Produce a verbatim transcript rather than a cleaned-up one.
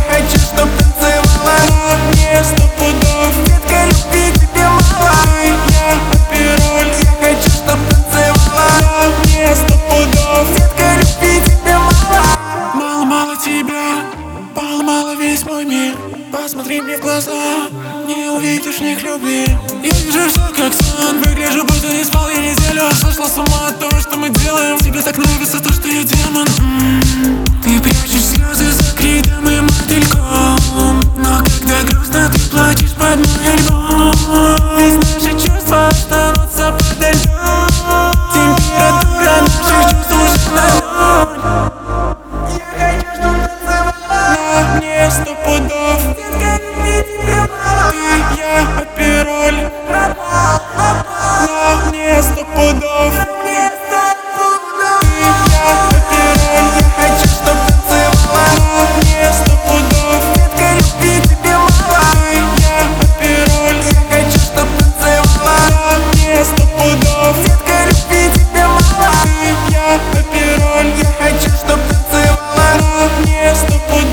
хочу, чтоб танцевала мне сто пудов. Детка, любви тебе мало, я опероль. Я хочу, чтоб танцевала мне сто пудов. Детка, любви тебе мало. Мало-мало тебя, мало-мало весь мой мир. Посмотри мне в глаза, не увидишь в них любви. Я вижу все как сон, выгляжу, будто не спал я неделю. Сошла с ума от того, что мы делаем. Тебе так нравится то, что я демон. М-м-м. Ты прячешь слезы за криком и мотыльком, но когда грустно, ты плачешь под мой альбом. Ведь наши чувства останутся подо льдом. Температура наших чувств уже на ноль. Я хочу, чтоб танцевала мне сто пудов. Детка, любви тебе мало, я опероль. На мне сто пудов. Мне сто пудов. Я опероль. Я хочу, чтоб танцевала мне сто пудов. Детка, любви тебе мало, я опероль. Я хочу, чтоб танцевала мне сто пудов. Детка, любви тебе мало, я опероль. Я хочу, чтоб танцевала мне сто пудов.